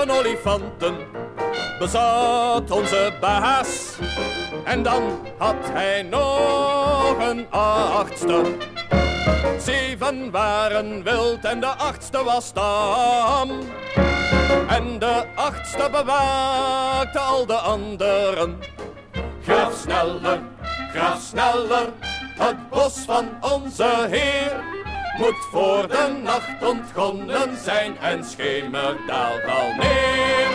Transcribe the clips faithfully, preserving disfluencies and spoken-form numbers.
Zeven olifanten bezat onze baas. En dan had hij nog een achtste. Zeven waren wild en de achtste was tam. En de achtste bewaakte al de anderen. Graaf sneller, graaf sneller, het bos van onze Heer moet voor de nacht ontgonnen zijn en schemer daalt al neer.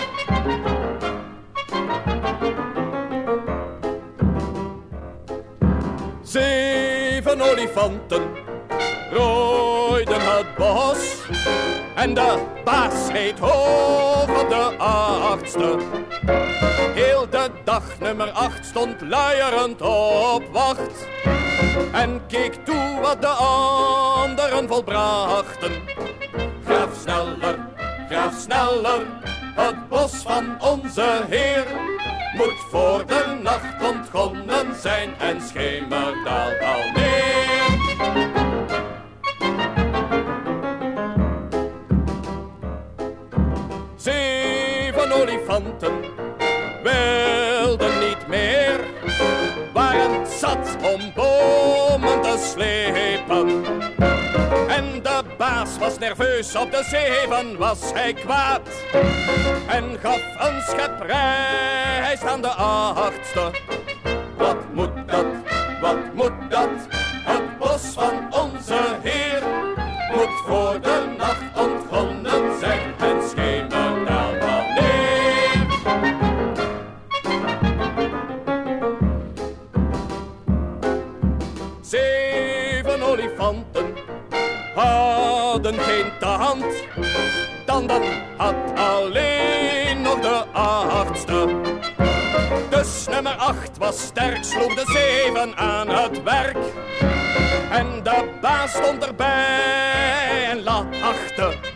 Zeven olifanten rooiden het bos en de baas reed hoog op de achtste. Heel de dag nummer acht stond luierend op wacht en keek toe wat de anderen volbrachten. Graaf sneller, graaf sneller, het bos van onze Heer moet voor de nacht ontgonnen zijn en schemer daalt al neer. Zeven olifanten wilden niet meer, waren zat om bomen te slepen. En de baas was nerveus, op de zeven was hij kwaad. En gaf een schep rijst aan de achtste. Wat moet dat, wat moet dat, het bos van onze Heer moet voor de nacht ontgonnen zijn en schemer daalt al neer. Zeven olifanten hadden geen tand, tanden had alleen nog de achtste. Dus nummer acht was sterk, sloeg de zeven aan het werk. En de baas stond erbij en lachte.